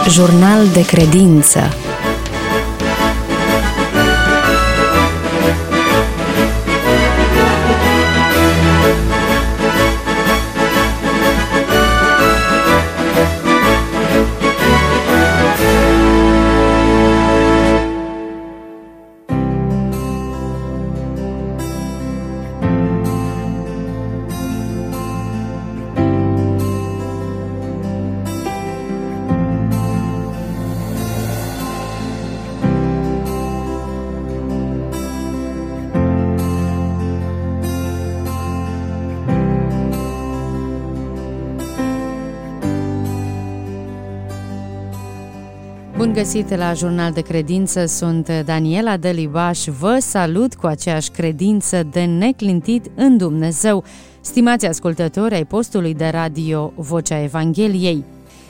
Jurnal de credință. Bun găsit la Jurnal de Credință, sunt Daniela Delibaș, vă salut cu aceeași credință de neclintit în Dumnezeu, stimați ascultători ai postului de radio Vocea Evangheliei.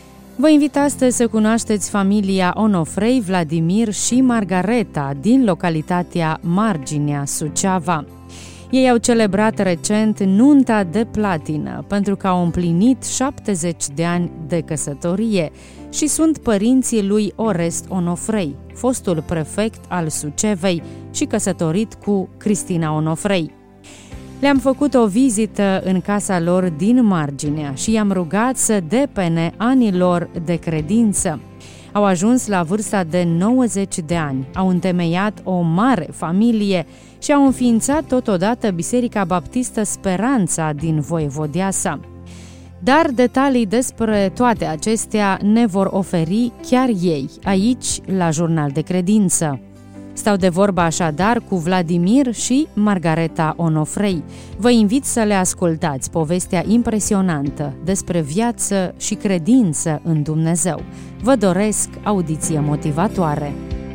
Vă invit astăzi să cunoașteți familia Onofrei, Vladimir și Margareta din localitatea Marginea, Suceava. Ei au celebrat recent nunta de platină pentru că au împlinit 70 de ani de căsătorie și sunt părinții lui Orest Onofrei, fostul prefect al Sucevei și căsătorit cu Cristina Onofrei. Le-am făcut o vizită în casa lor din Marginea și i-am rugat să depene anii lor de credință. Au ajuns la vârsta de 90 de ani, au întemeiat o mare familie și au înființat totodată Biserica Baptistă Speranța din Voievodiasa. Dar detalii despre toate acestea ne vor oferi chiar ei, aici, la Jurnal de Credință. Stau de vorbă așadar cu Vladimir și Margareta Onofrei. Vă invit să le ascultați povestea impresionantă despre viață și credință în Dumnezeu. Vă doresc audiție motivatoare.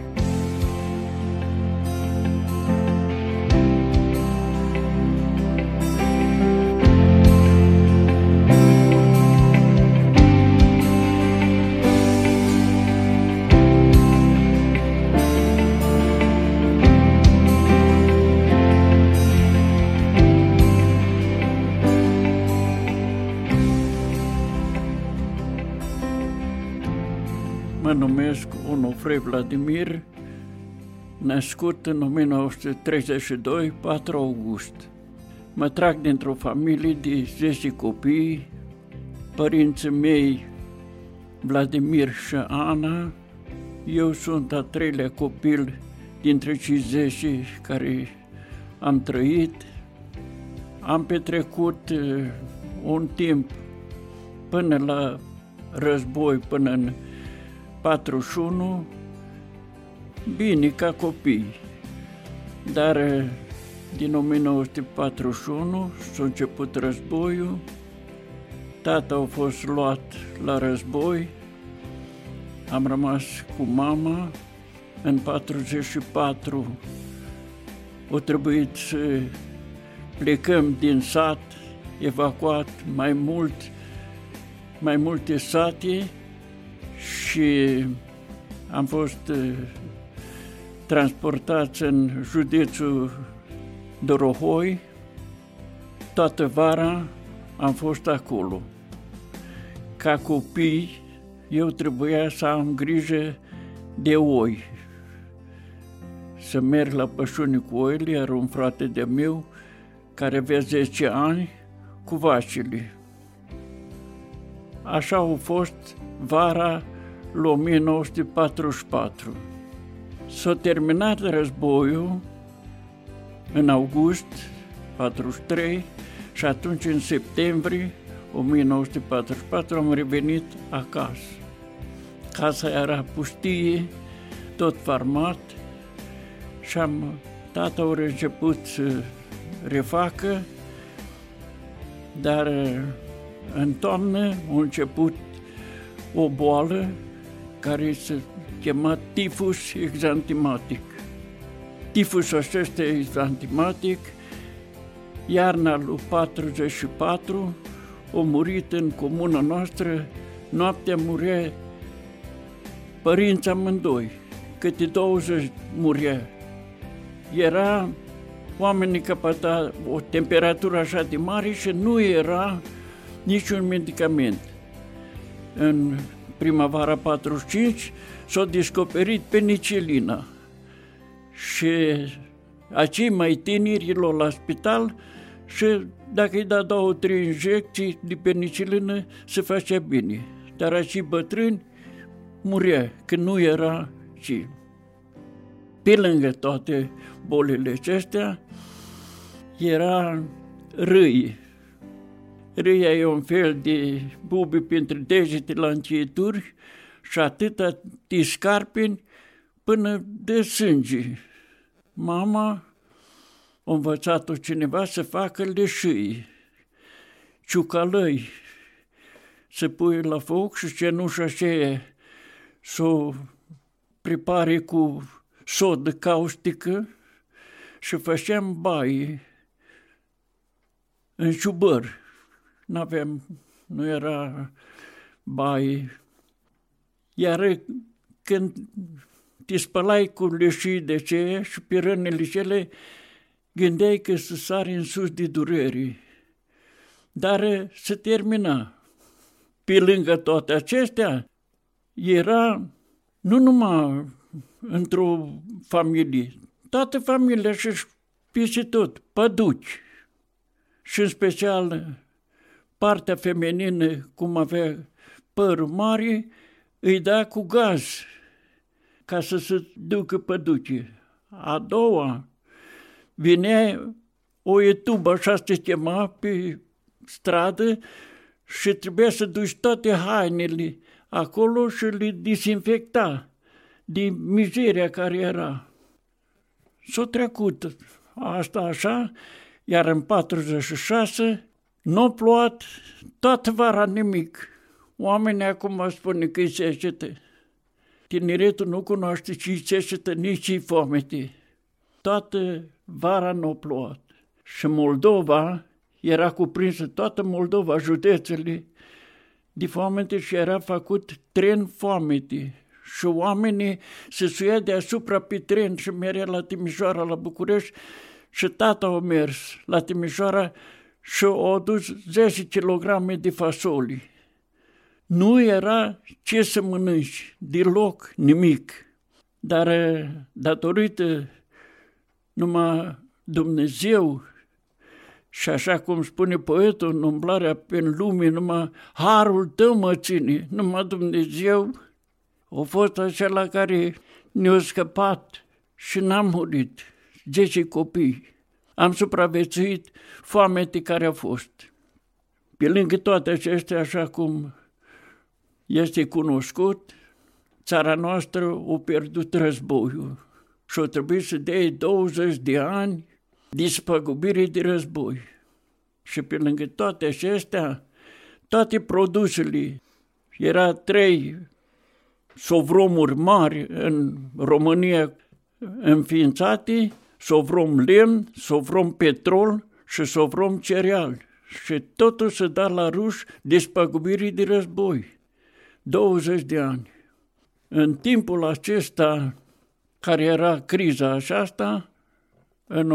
Mă numesc Onofrei Vladimir, născut în 1932, 4 august. Mă trag dintr-o familie de 10 copii, părinții mei Vladimir și Ana. Eu sunt a 3-lea copil dintre cei 10 care am trăit. Am petrecut un timp până la război, până în 41, bine ca copii, dar din 1941 s-a început războiul, tata a fost luat la război, am rămas cu mama, în 44 a trebuit să plecăm din sat, evacuat mai multe sate, și am fost transportați în județul Dorohoi. Toată vara am fost acolo. Ca copii, eu trebuia să am grijă de oi. Să merg la pășuni cu oile, iar un frate de-a meu, care avea 10 ani, cu vacile. Așa a fost vara lui 1944. S-a terminat războiul în august 43 și atunci în septembrie 1944 am revenit acasă. Casa era pustie, tot farmat și tata a început să refacă, dar în toamnă a început o boală care se chema tifus exantimatic. Tifusul acesta exantimatic, iarna lui 44, a murit în comuna noastră, noaptea murea părinți amândoi, câte 20 murea. Era oamenii căpăta o temperatură așa de mare și nu era niciun medicament. În primăvara 45, s-a descoperit penicilina. Și acei mai tineri l-au la spital și dacă îi da 2-3 injecții de penicilină, se facea bine. Dar acei bătrâni murea, că nu era și. Pe lângă toate bolile acestea, era râi. Râia e un fel de bubi printre degete la încheieturi și atâta de scarpini până de sânge. Mama a învățat-o cineva să facă leșâi, ciucalăi, să pui la foc și cenușa aceea să o prepare cu sodă caustică și făceam baie în ciubăr. Nu era baie. Iar când te spălai cu leșii de aceea și pe rănile cele, gândeai că să sari în sus de dureri. Dar se termina. Pe lângă toate acestea, era nu numai într-o familie, toată familia și peste tot, păduci. Și în special partea feminină, cum avea părul mare, îi da cu gaz ca să se ducă păduce. A doua, vinea o etubă, așa se chema, pe stradă și trebuia să duci toate hainele acolo și le dezinfecta din mizeria care era. S-a trecut asta așa, iar în 46 n-a plouat toată vara nimic. Oamenii acum spune că-i secetă. Tineretul nu cunoaște ce-i secetă, nici ce-i foamete. Toată vara n-a plouat. Și Moldova era cuprinsă, toată Moldova, județele, de foamete și era făcut tren foamete. Și oamenii se suia deasupra pe tren și merea la Timișoara, la București, și tata a mers la Timișoara și a adus 10 kg de fasoli. Nu era ce să mănânci, deloc nimic. Dar datorită numai Dumnezeu și așa cum spune poetul în umblarea prin lume, numai harul tău mă ține, numai Dumnezeu a fost acela care ne-a scăpat și n-am murit, 10 copii. Am supraviețuit foamete care a fost. Pe lângă toate acestea, așa cum este cunoscut, țara noastră a pierdut războiul și a trebuit să dea 20 de ani de spăgubire de război. Și pe lângă toate acestea, toate produsele, era 3 sovromuri mari în România înființate, sovrom lemn, sovrom petrol și sovrom cereal. Și totul se da la ruși despăgubirii de război. 20 de ani. În timpul acesta, care era criza aceasta, în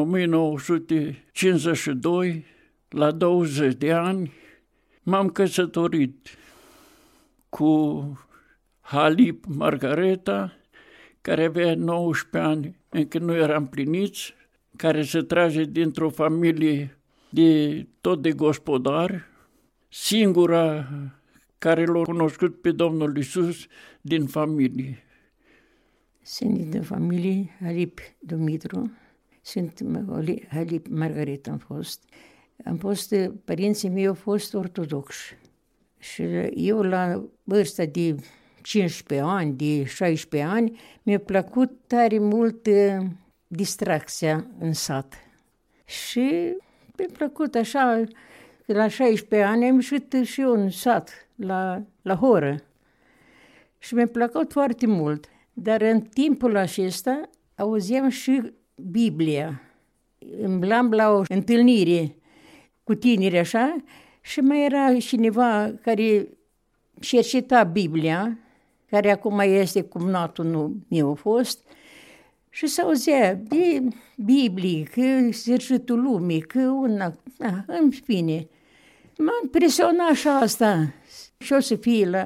1952, la 20 de ani, m-am căsătorit cu Halip Margareta, care avea 19 ani, încă nu eram pliniți, care se trage dintr-o familie de gospodari, singura care l-a cunoscut pe Domnul Iisus din familie. Sunt din familie Halip Dumitru, sunt Halip Margareta am fost, părinții mei au fost ortodoxi și eu la vârsta de 15 ani, de 16 ani, mi-a plăcut tare mult distracția în sat. Și mi-a plăcut așa, că la 16 ani am ieșit și eu în sat, la horă. Și mi-a plăcut foarte mult. Dar în timpul acesta auzeam și Biblia. Îmblam la o întâlnire cu tineri așa și mai era cineva care cerceta Biblia, care acum este cumnatul meu a fost, și se auzea de Biblie, că sfârșitul lumii, că în fine. M-a impresionat așa asta. Și o să fie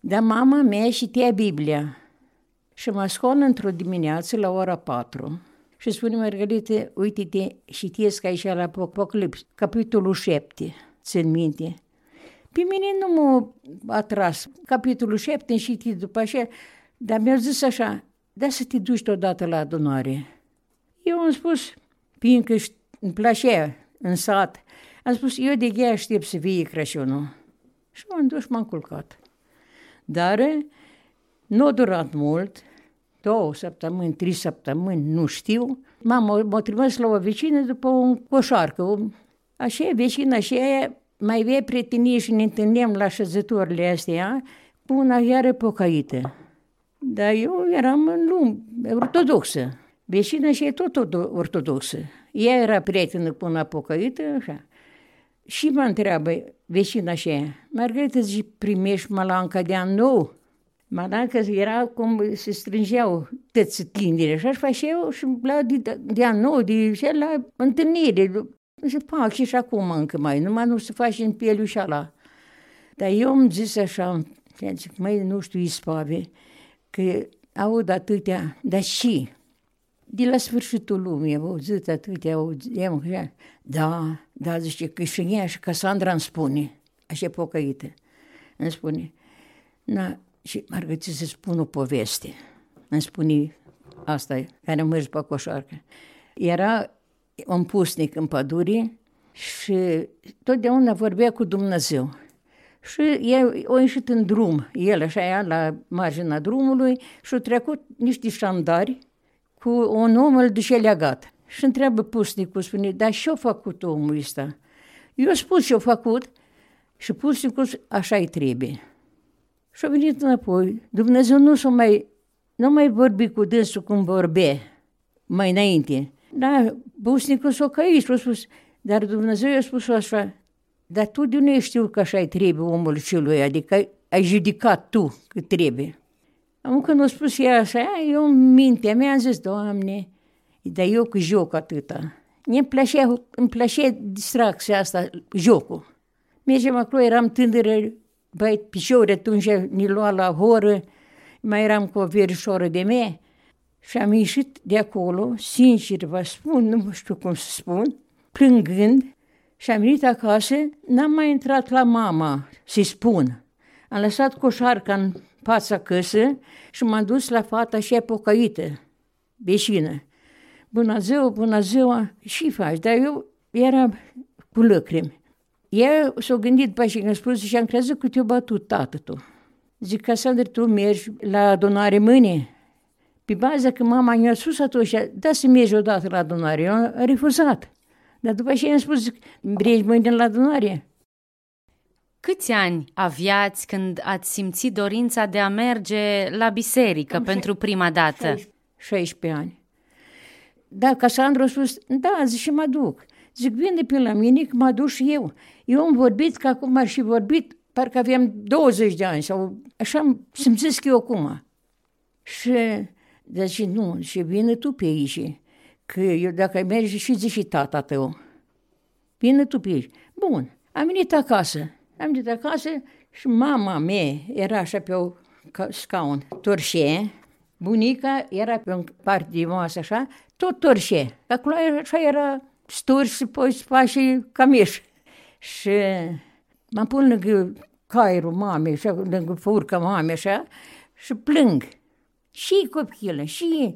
Dar mama mea citea Biblia și mă scoală într-o dimineață la ora 4 și spune: Margarita, uite-te, citesc aici la Apocalips, capitolul 7, țin minte. Pe mine nu m-a atras capitolul 7, citit după așa, dar mi-au zis așa: da să te duci odată la adunare. Eu am spus, fiindcă îmi plăcea în sat, am spus, eu de ghea aștept să vie Crăciunul. Și m-am dus și m-am culcat. Dar nu a durat mult, 2 săptămâni, 3 săptămâni, nu știu. M-a trimis la o vecină după o coșarcă. Așa, vecina și aia mai avea prietenie și ne întâlneam la șezătorile astea cu una iară pocăită. Dar eu eram în lume ortodoxă. Vecina și e tot ortodoxă. Ea era prietenă cu una pocăită, așa. Și mă întreabă vecina și aia: Margarita, zice, primești malanca de an nou? Malanca era cum se strângeau toți tineri, așa și făceau și de an nou, la întâlnire. Se fac și acum încă mai, numai nu se face în pielul și ala. Dar eu îmi zis așa, zic, măi, nu știu, ispave, că aud atâtea, dar și de la sfârșitul lumii, am auzit atâtea, da, zice, că și ea și Casandra îmi spune, așa pocăită, îmi spune, na, și Margarita să spun o poveste, îmi spune asta, care am mers pe coșarcă. Era un pusnic în pădure și totdeauna vorbea cu Dumnezeu. Și el a ieșit în drum, el așa la marginea drumului și a trecut niște șandari cu un om îl duce legat. Și întreabă pusnicul, spune, dar ce-a făcut omul ăsta? Eu am spus ce-a făcut și pusnicul așa-i trebuie. Și a venit înapoi. Dumnezeu nu mai vorbi cu dânsul cum vorbea mai înainte. Dar pusnicul s-a căit și a spus, dar Dumnezeu i-a spus așa, dar tu de nu știu că așa-i trebuie omul celui, adică ai judicat tu că trebuie. Am când a spus ea așa, eu în mintea mea am zis, Doamne, dar eu cu joc atâta. Îmi plăcea distracția asta, jocul. Mergem acolo, eram tânără, băi, piciori, atunci ne lua la horă, mai eram cu o verișoară de mea și am ieșit de acolo, sincer vă spun, nu știu cum să spun, plângând, și am venit acasă, n-am mai intrat la mama să-i spun. Am lăsat coșarca în fața căsă și m-am dus la fata și pocăită, vecină. Bună ziua, și faci? Dar eu eram cu lacrimi. Ea s-a gândit după și mi-a spus și am crezut că te-a bătut tată tu. Zic, Casandra, tu mergi la adunare mâine? Pe baza că mama mi-a spus atunci, da să mergi odată la adunare. Eu am refuzat. Dar după aceea am spus, mergi mâine la adunare? Câți ani aveați când ați simțit dorința de a merge la biserică pentru prima dată? 16 ani. Da, Casandra a spus, da, zic, și mă duc. Zic, vine pe la mine că mă duc și eu. Eu am vorbit că acum ar și vorbit, parcă aveam 20 de ani sau așa am simțit eu acum. Și, zice, nu, și vine tu pe aici, că eu dacă mergi și zici și tata tău. Vine tu pe aici. Bun, am venit acasă și mama mea era așa pe o scaun, torșe, bunica era pe o parte de masă așa, tot torșe. Acolo așa era sturci și poi spa și camiș. Și mă pun lângă cairul mamei, așa, lângă furca mamei, așa, și plâng. Și copilă, și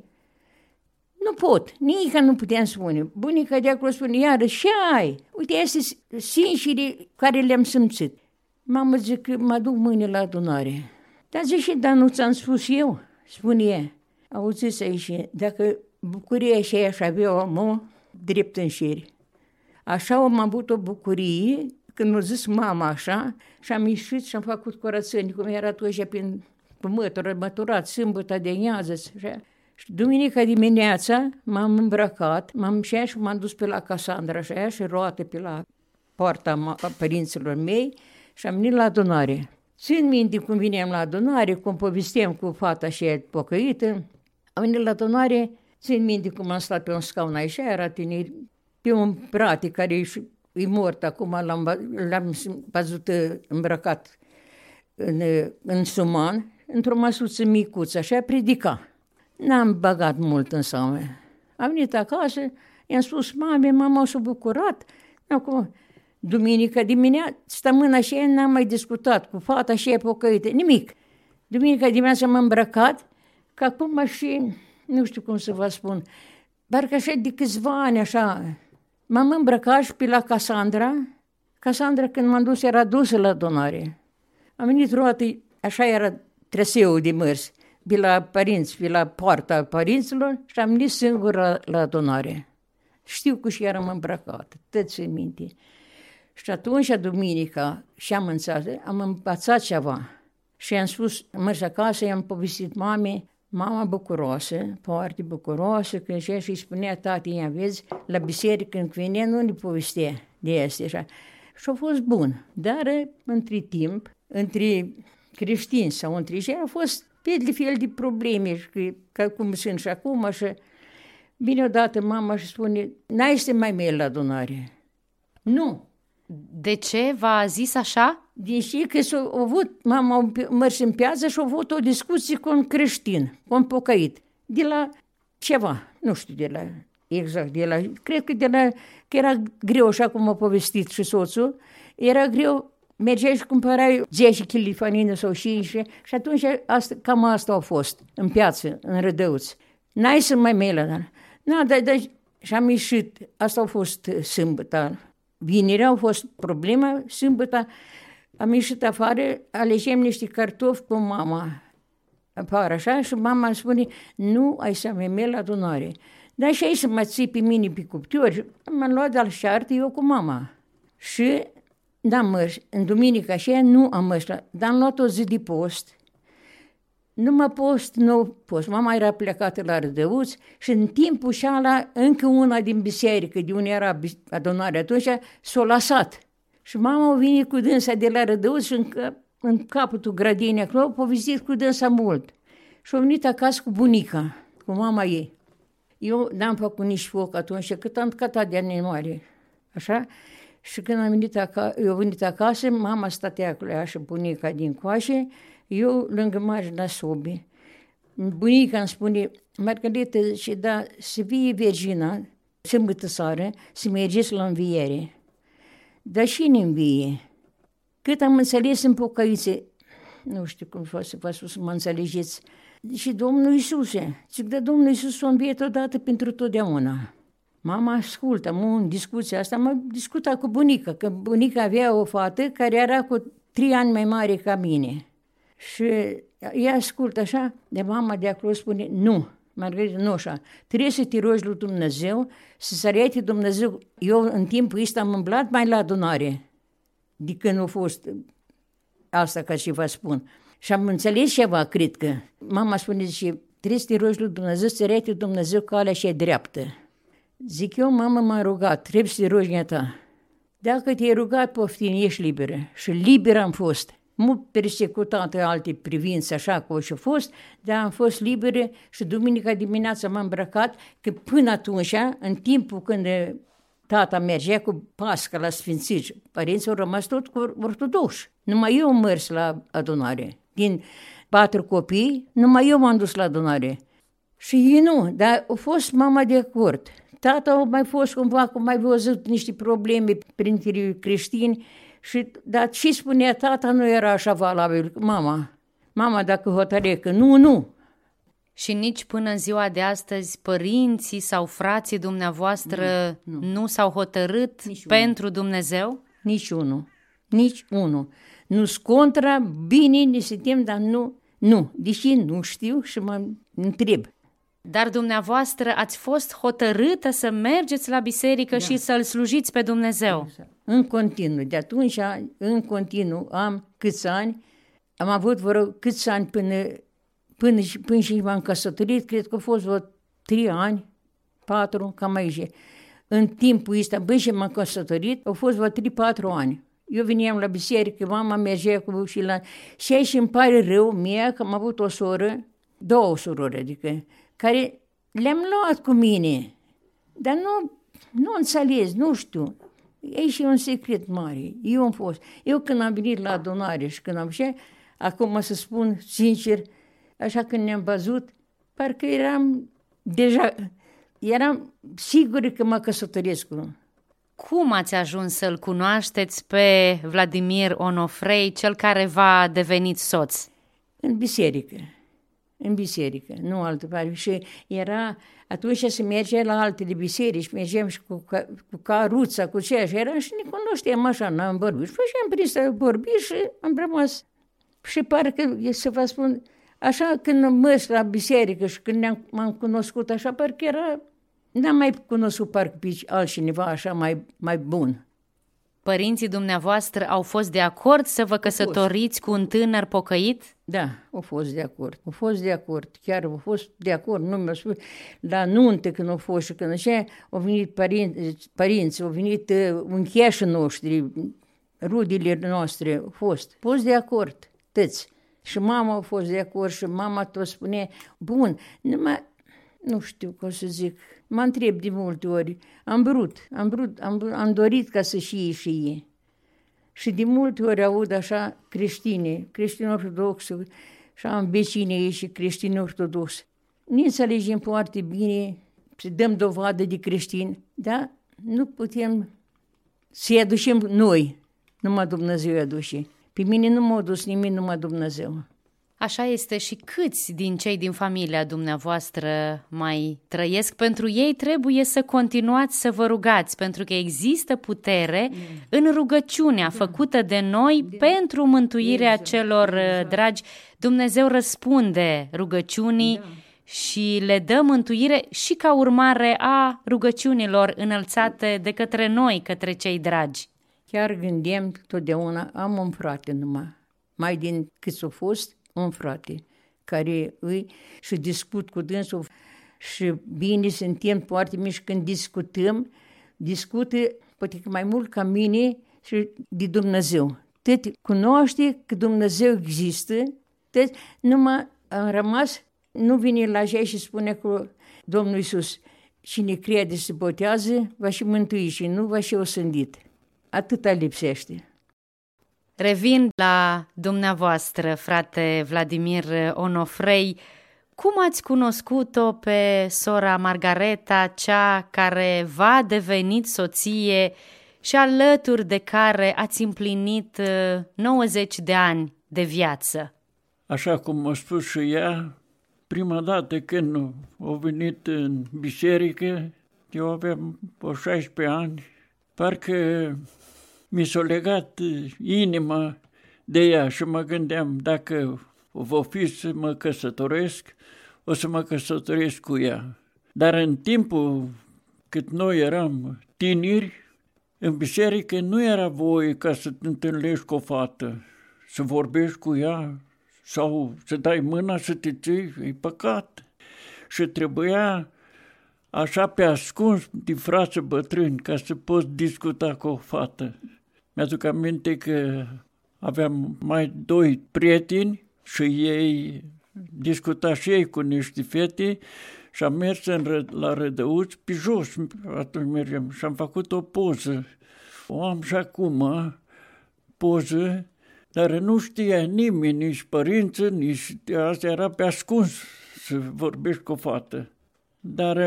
nu pot, nici nu puteam spune. Bunica de acolo spune, iară, și ai? Uite, astea sunt sincere care le-am simțit. Mama zice că mă duc mâine la adunare. Dar zice, dar nu ți-am spus eu? Spune ea. Auziți aici, dacă bucuria și aș avea omul drept în șir. Așa am avut o bucurie când mi-a zis mama așa și am ieșit și am făcut curățenie, cum era atunci prin măturat, sâmbătă de iază. Și duminica dimineața m-am îmbrăcat, m-am șeat și m-am dus pe la Casandra așa, și roate pe la poarta părinților mei și am venit la adunare. Țin minte cum vineam la adunare, cum povesteam cu fata și pocăită. Am venit la adunare, țin minte cum am stat pe un scaun așa, era tineri, pe un frate care e mort acum, l-am văzut îmbrăcat în Suman, într-o măsuță micuță, așa predica. N-am băgat mult în seamă. Am venit acasă, i-am spus mama s-a bucurat. Acum, duminică dimineața, stămâna și n-am mai discutat cu fata și e pocăită, nimic. Duminica dimineața m-am îmbrăcat, că acum și, nu știu cum să vă spun, parcă așa de câțiva ani, așa, m-am îmbrăcat și pe la Casandra. Casandra, când m-am dus, era dusă la adunare. Am venit roată, așa era traseul de mers, pe la părinți, pe la poarta părinților și am venit singur la adunare. Știu că și eram îmbrăcat, tot se minte. Și atunci, duminica, și am învățat ceva. Și am spus, am mers acasă, i-am povestit mamei, mama bucuroasă, foarte bucuroasă, când și îi spunea tatei, vezi, la biserică când venea, nu ne povestea de asta. Așa. Și a fost bun, dar între timp, între creștini sau între ei, au fost fel de probleme, ca cum sunt și acum, și bine odată mama și spune, n-ai să mai mergi la adunare. Nu. De ce v-a zis așa? Deși că mama a mers în piață și a avut o discuție cu un creștin, cu un pocăit, de la ceva, nu știu cred că era greu, așa cum a povestit și soțul, era greu, mergeai și cumpărai 10 kg de fanină sau 15 și atunci cam asta a fost, în piață, în Rădăuți. N-ai să mai mergi la dar și am ieșit, asta a fost sâmbătă. Vinerea a fost problema, sâmbătă am ieșit afară, alegem niște cartofi cu mama afară, așa, și mama îmi spune, nu ai să mai mergi la adunare. Dar și ai să mă ții pe mine pe cuptor. M-am luat de-al șartă, eu cu mama. Și n-am mers, în duminica aceea nu am mers, dar am luat o zi de post. Nu post. Mama era plecată la Rădăuți și în timpul ăla încă una din biserică, de unde era adunarea atunci, s-a lăsat. Și mama a venit cu dânsa de la Rădăuți și în capătul grădinii acolo, a povestit cu dânsa mult. Și a venit acasă cu bunica, cu mama ei. Eu n-am făcut nici foc atunci, cât am cătat de animale. Așa? Și când am venit acasă, mama stătea acolo și bunica din coașe, eu lângă marginea sobii. Bunica îmi spune, Margareta, și da, să vie Virgina, sâmbătă seară, să mergeți la înviere. Dar și în învie. Cât am înțeles în pocăițe, nu știu cum să vă spun să mă înțelegeți, și Domnul Iisuse, zic, dar Domnul Iisus s-a înviat odată pentru totdeauna. Mama ascultă, în discuția asta, am discutat cu bunica, că bunica avea o fată care era cu 3 ani mai mare ca mine. Și ea ascultă așa, de mama de acolo spune, nu, Margarita, nu așa, trebuie să te rogi lui Dumnezeu, să-ți arate Dumnezeu. Eu în timpul ăsta am umblat mai la adunare, de când a fost asta ca și vă spun. Și am înțeles ceva, cred că. Mama spune, zice, trebuie să te rogi lui Dumnezeu, să arate Dumnezeu calea și e dreaptă. Zic eu, mama m-a rugat, trebuie să te rogi a ta. Dacă te-ai rugat, poftim, ești liberă. Și liberă am fost. Mult persecutată alte privințe, așa cum și-a fost, dar am fost liberă și duminica dimineața m-am îmbrăcat, că până atunci, în timpul când tata mergea cu Pasca la Sfințici, părinții au rămas tot cu ortodoxi. Numai eu am mers la adunare. Din 4 copii, numai eu m-am dus la adunare. Și ei nu, dar a fost mama de acord. Tata a mai fost cumva, cum mai văzut niște probleme printre creștini, dar ce spunea tata nu era așa valabil. Mama dacă hotărâie că nu. Și nici până în ziua de astăzi părinții sau frații dumneavoastră nu s-au hotărât pentru Dumnezeu? Nici unul. Nu-s contra, bine ne suntem, dar nu. Deși nu știu și mă întreb. Dar dumneavoastră ați fost hotărâtă să mergeți la biserică și să-L slujiți pe Dumnezeu. În continuu. De atunci, în continuu, am câți ani, am avut câți ani până și m-am căsătorit, cred că a fost vreo 3 ani, 4, cam aici. În timpul ăsta, până și m-am căsătorit, au fost vreo 3-4 ani. Eu veneam la biserică, mama mergea cu și aici îmi pare rău mie că am avut o soră, 2 surori, adică, care le-am luat cu mine, dar nu înțeles, nu știu. E și un secret mare. Eu când am venit la adunare și când am Acum să spun sincer, așa când ne-am văzut, parcă eram sigură că mă căsătoresc cu unul. Cum ați ajuns să-l cunoașteți pe Vladimir Onofrei, cel care v-a devenit soț? În biserică, nu altă parte. Și era, atunci se mergea la altele biserici, mergeam și cu caruța, cu ceea și era și ne cunoșteam așa, n-am vorbit. Și făceam prin să vorbi și am rămas. Și parcă, să vă spun, așa când mers la biserică și când m-am cunoscut așa, parcă era, n-am mai cunoscut parcă pe altcineva așa mai bun. Părinții dumneavoastră au fost de acord să vă căsătoriți cu un tânăr pocăit? Da, au fost de acord. Chiar au fost de acord. Nu mi-au spus la nuntă când au fost și când așa au venit părinți, au venit uncheașii noștri, rudele noastre, au fost de acord, tăți. Și mama a fost de acord și mama tot spune, bun, numai, nu știu cum să zic, mă întreb de multe ori, am dorit ca să și ei. Și de multe ori aud așa creștini ortodoxi, și am vecinii ei și creștini ortodoxi. Ne înțelegem foarte bine, să dăm dovadă de creștini, dar nu putem să-i aducem noi, numai Dumnezeu îi aduce. Pe mine nu m-a dus nimic, numai Dumnezeu. Așa este și câți din cei din familia dumneavoastră mai trăiesc? Pentru ei trebuie să continuați să vă rugați, pentru că există putere în rugăciunea făcută de noi pentru mântuirea celor dragi. Dumnezeu răspunde rugăciunii și le dă mântuire și ca urmare a rugăciunilor înălțate de către noi, către cei dragi. Chiar gândeam totdeauna, am un frate numai, mai din cât s-a fost, un frate, care și discut cu dânsul și bine suntem foarte mici când discută poate că mai mult ca mine și de Dumnezeu. Tot cunoaște că Dumnezeu există, tot numai am rămas, nu vine la jai și spune cu Domnul Iisus, cine crede și se botează, va și mântui și nu va și osândit. Atâta lipsește. Revin la dumneavoastră, frate Vladimir Onofrei. Cum ați cunoscut-o pe sora Margareta, cea care v-a devenit soție și alături de care ați împlinit 90 de ani de viață? Așa cum a spus și ea, prima dată când a venit în biserică, eu aveam 16 ani, parcă mi s-a legat inima de ea și mă gândeam, dacă va fi să mă căsătoresc, o să mă căsătoresc cu ea. Dar în timpul cât noi eram tineri, în biserică nu era voie ca să te întâlnești cu o fată, să vorbești cu ea sau să dai mâna să te ții, e păcat. Și trebuia așa pe ascuns de frați bătrâni ca să poți discuta cu o fată. Mi-aduc aminte că aveam mai 2 prieteni și ei discuta și ei cu niște fete și am mers la Rădăuți pe jos, atunci mergeam și am făcut o poză. O am și acum, poză, dar nu știa nimeni, nici părinții, nici asta era pe ascuns să vorbești cu o fată. Dar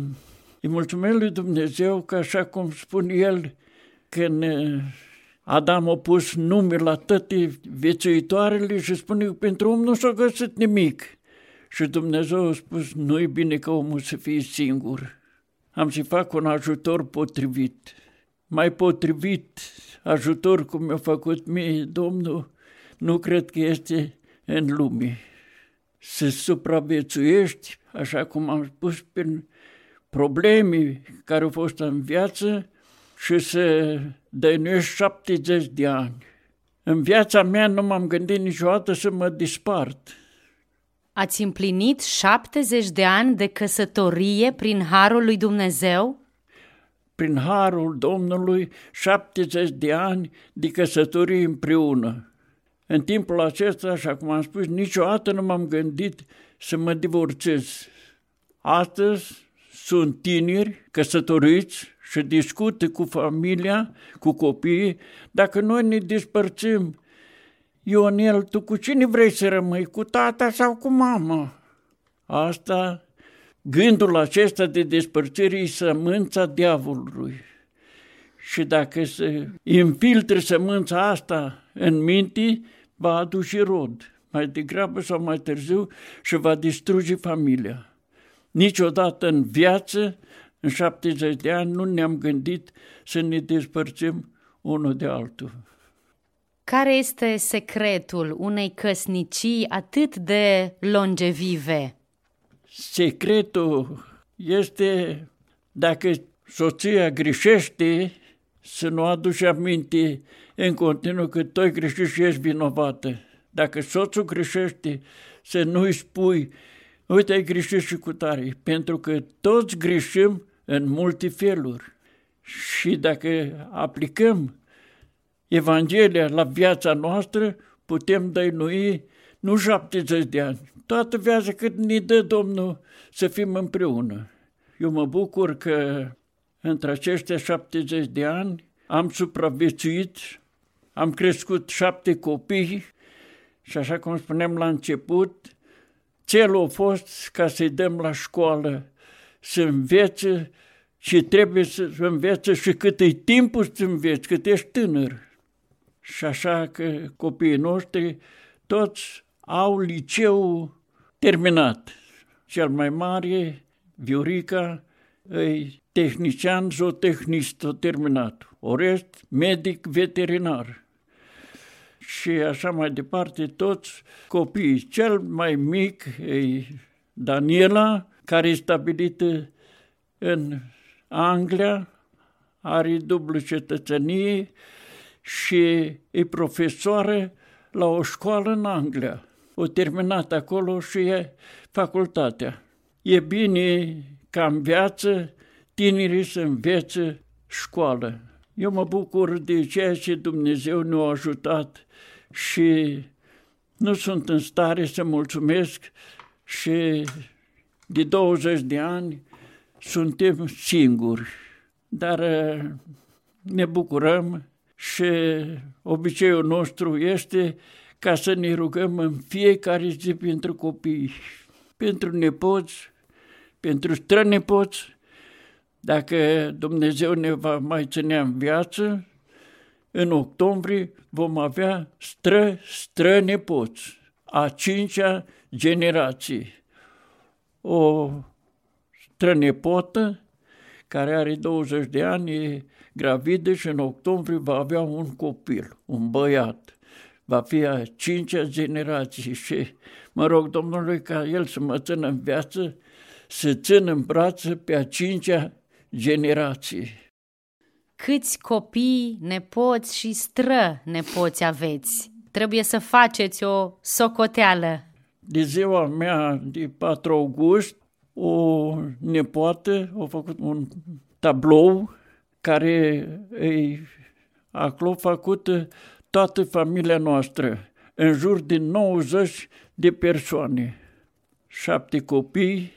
îi mulțumesc lui Dumnezeu că așa cum spune el, când Adam a pus nume la toate viețuitoarele și spune că pentru om nu s-a găsit nimic. Și Dumnezeu a spus, nu-i bine ca omul să fie singur. Am să fac un ajutor potrivit. Mai potrivit ajutor cum mi-a făcut mie Domnul, nu cred că este în lume. Să supraviețuiești, așa cum am spus, prin probleme care au fost în viață și să dăinuiești 70 de ani. În viața mea nu m-am gândit niciodată să mă dispart. Ați împlinit 70 de ani de căsătorie prin harul lui Dumnezeu? Prin harul Domnului, 70 de ani de căsătorie împreună. În timpul acesta, așa cum am spus, niciodată nu m-am gândit să mă divorțez. Astăzi sunt tineri, căsătoriți și discută cu familia, cu copiii. Dacă noi ne despărțim, Ionel, tu cu cine vrei să rămâi, cu tata sau cu mama? Asta, gândul acesta de despărțire e sămânța diavolului. Și dacă se infiltră sămânța asta în minte, va aduce rod, mai degrabă sau mai târziu, și va distruge familia. Niciodată în viață, în 70 de ani, nu ne-am gândit să ne despărțim unul de altul. Care este secretul unei căsnicii atât de longevive? Secretul este, dacă soția greșește, să nu aduci aminte în continuu că tu ai greșit și ești vinovată. Dacă soțul greșește, să nu îi spui, uite, ai greșit și cu tare, pentru că toți greșim în multe feluri. Și dacă aplicăm Evanghelia la viața noastră, putem dăinui nu 70 de ani, toată viața cât ne dă Domnul să fim împreună. Eu mă bucur că între aceștia 70 de ani am supraviețuit, am crescut 7 copii și așa cum spuneam la început, celul a fost ca să-i dăm la școală să învețe și trebuie să învețe și cât e timpul să înveți, cât ești tânăr. Și așa că copiii noștri toți au liceu terminat. Cel mai mare, Viorica, e tehnician, zootehnist, a terminat. O rest, medic veterinar. Și așa mai departe, toți copiii. Cel mai mic e Daniela, care e stabilită în Anglia, are dublă cetățenie și e profesoară la o școală în Anglia. O terminat acolo și e facultatea. E bine ca în viață tinerii să învețe școală. Eu mă bucur de ceea ce Dumnezeu ne-a ajutat și nu sunt în stare să mulțumesc și de 20 de ani suntem singuri, dar ne bucurăm și obiceiul nostru este ca să ne rugăm în fiecare zi pentru copii, pentru nepoți, pentru strănepoți. Dacă Dumnezeu ne va mai ține în viață, în octombrie vom avea strănepoți, a 5-a generație. O strănepotă care are 20 de ani, e gravidă și în octombrie va avea un copil, un băiat. Va fi a 5-a generație și mă rog Domnului ca el să mă țină în viață, să țin în brațe pe a 5-a generație. Câți copii, nepoți și strănepoți aveți? Trebuie să faceți o socoteală. De ziua mea de 4 august, o nepoată a făcut un tablou care e acolo făcut toată familia noastră, în jur de 90 de persoane, 7 copii,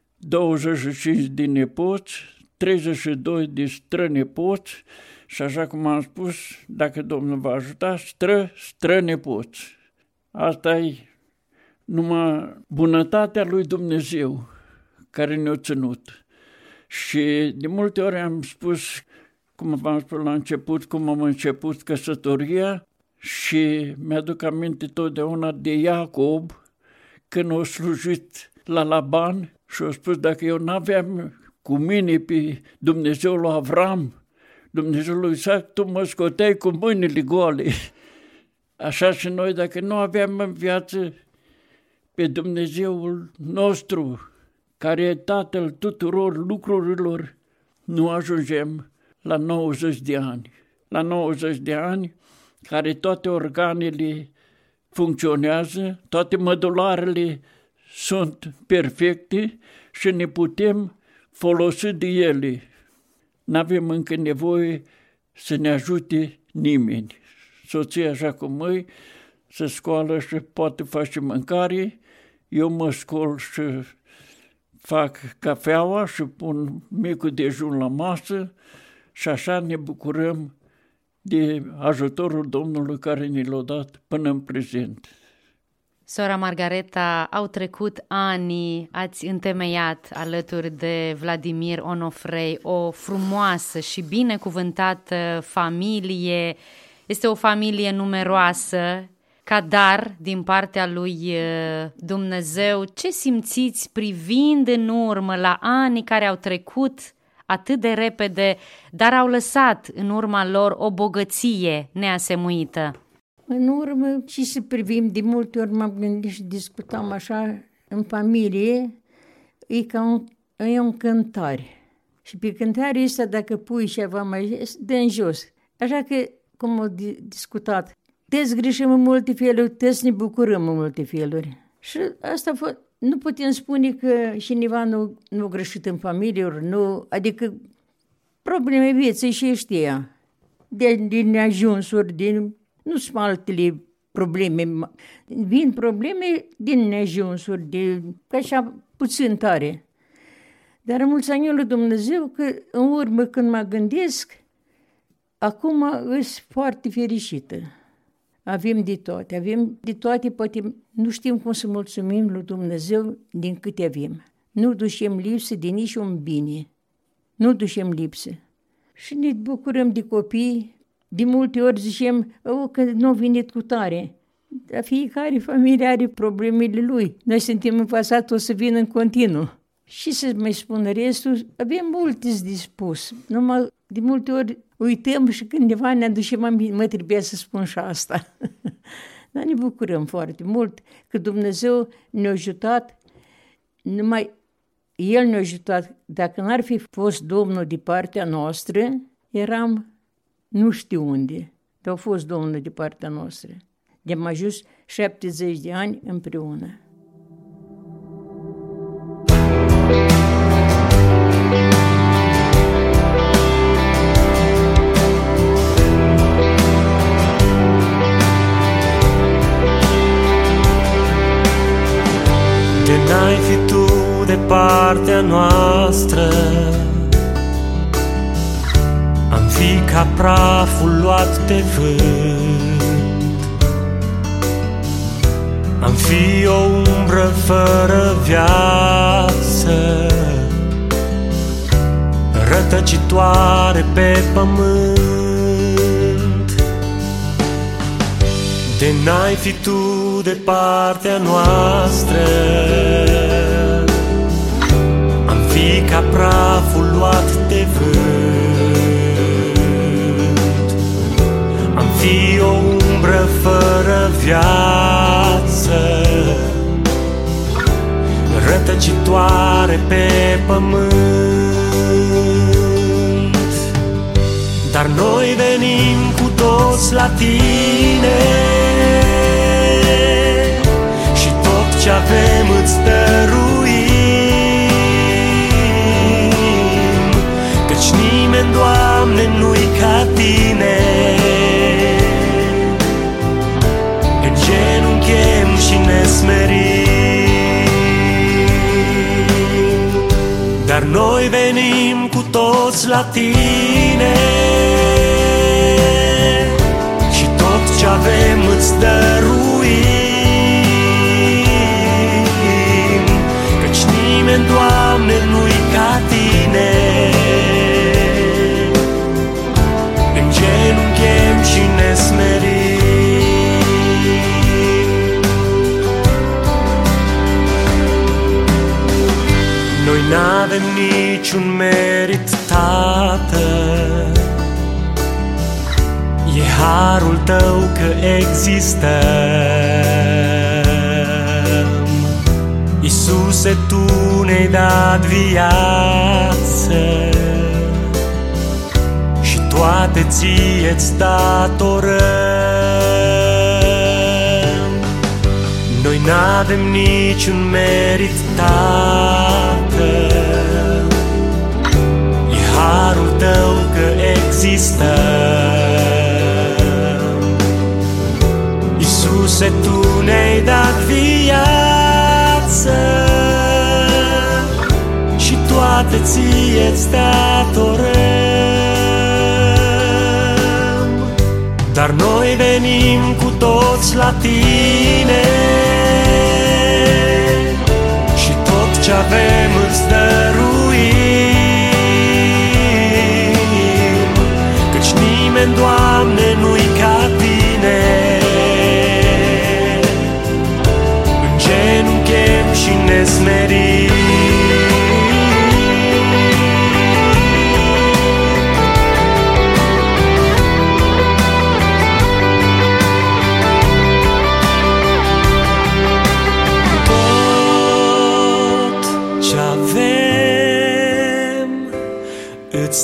25 de nepoți, 32 de strănepoți și așa cum am spus, dacă Domnul va ajuta, strănepoți. Asta e numai bunătatea lui Dumnezeu care ne-a ținut. Și de multe ori am spus, cum v-am spus la început, cum am început căsătoria și mi-aduc aminte totdeauna de Iacob când a slujit la Laban și a spus, dacă eu n-aveam cu mine pe Dumnezeu lui Avram, Dumnezeu lui Isaac, tu mă scoteai cu mâinile goale. Așa și noi, dacă nu aveam în viață pe Dumnezeul nostru, care e Tatăl tuturor lucrurilor, nu ajungem la 90 de ani. La 90 de ani, care toate organele funcționează, toate mădularele sunt perfecte și ne putem folosi de ele. N-avem încă nevoie să ne ajute nimeni. Soția, așa cum e, se scoală și poate face mâncare, eu mă scol și fac cafeaua și pun micul dejun la masă și așa ne bucurăm de ajutorul Domnului care ne l-a dat până în prezent. Sora Margareta, au trecut ani, ați întemeiat alături de Vladimir Onofrei o frumoasă și binecuvântată familie. Este o familie numeroasă, ca dar din partea lui Dumnezeu. Ce simțiți privind în urmă la anii care au trecut atât de repede, dar au lăsat în urma lor o bogăție neasemuită? În urmă, și să privim, de multe ori m-am gândit și discutam așa, în familie, e o cântare. Și pe cântarea asta, dacă pui ceva mai jos, dă în jos. Așa că, cum am discutat, te-ți greșim în multe feluri, te-ți ne bucurăm în multe feluri. Și asta nu putem spune că cineva nu a greșit în familie, ori nu, adică probleme vieții și știa. Din neajunsuri, nu sunt altele probleme. Vin probleme din neajunsuri, ca așa puțin tare. Dar mulți ani lui Dumnezeu că în urmă când mă gândesc, acum îs foarte fericită. Avem de toate, poate nu știm cum să mulțumim lui Dumnezeu din câte avem. Nu ducem lipsă de niciun bine, nu ducem lipsă. Și ne bucurăm de copii, de multe ori zicem că nu a venit cu tare. Dar fiecare familie are problemele lui. Noi suntem învățați, o să vină în continuu. Și să mai spun restul, avem multe de spus. Numai de multe ori uităm și cândeva ne aducem aminte, mă trebuia să spun și asta. Dar ne bucurăm foarte mult că Dumnezeu ne-a ajutat, numai El ne-a ajutat. Dacă n-ar fi fost Domnul de partea noastră, eram nu știu unde, dar a fost Domnul de partea noastră. De-am ajuns 70 de ani împreună. De n-ai fi tu de partea noastră, am fi ca praful luat de vânt, am fi o umbră fără viață, rătăcitoare pe pământ. De n-ai fi tu de partea noastră, am fi ca praful luat de vânt, am fi o umbră fără viață, rătăcitoare pe pământ. Dar noi venim cu toți la tine și tot ce avem îți dăruim, căci nimeni, Doamne, nu-i ca tine. În genunchem și ne smerim, dar noi venim cu toți la tine și tot ce avem îți dăruim, căci nimeni, Doamne, nu-i ca tine. În genunchem și ne smerim. Noi n-avem niciun merit, Tată, e harul Tău că existăm. Iisuse, Tu ne-ai dat viață și toate Ție-ți datorăm. Noi n-avem niciun merit, Tată, e harul Tău că existăm. Iisuse, Tu ne-ai dat viață și toate Ție-ți datorăm. dar noi venim cu toți la tine și tot ce avem îți dăruim, căci nimeni, Doamne, nu-i ca tine. În genunchem și ne smerim. Îți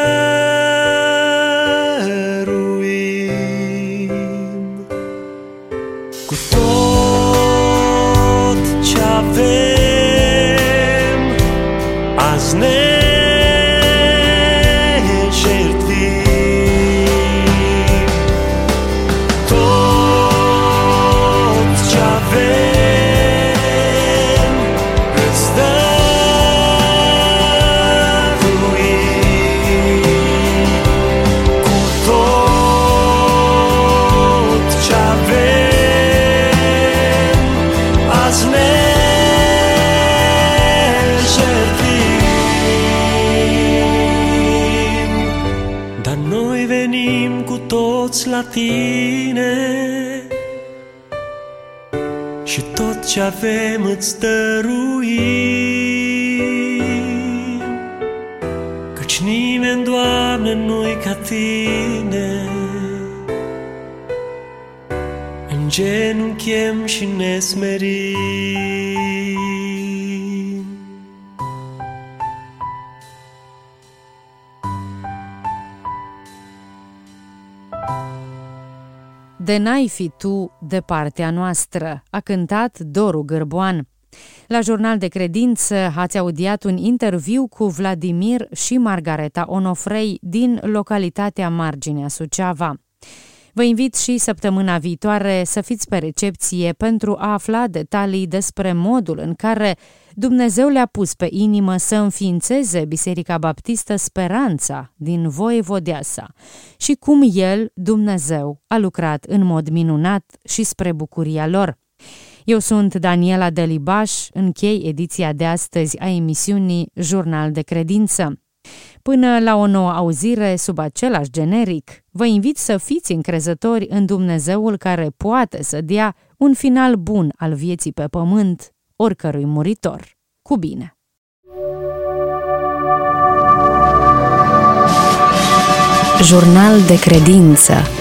dăruim cu tot ce avem, azi ne jertfim. Tot ce avem îți dăruim. La tine și tot ce avem îți dăruim, căci nimeni, Doamne, nu-i ca tine. În genunchem și ne smerim. De n-ai fi tu de partea noastră, a cântat Doru Gârboan. La Jurnal de Credință ați audiat un interviu cu Vladimir și Margareta Onofrei din localitatea Marginea Suceava. Vă invit și săptămâna viitoare să fiți pe recepție pentru a afla detalii despre modul în care Dumnezeu le-a pus pe inimă să înființeze Biserica Baptistă Speranța din Voievodeasa și cum El, Dumnezeu, a lucrat în mod minunat și spre bucuria lor. Eu sunt Daniela Delibaș, închei ediția de astăzi a emisiunii Jurnal de Credință. Până la o nouă auzire sub același generic, vă invit să fiți încrezători în Dumnezeul care poate să dea un final bun al vieții pe pământ oricărui muritor. Cu bine! Jurnal de Credință.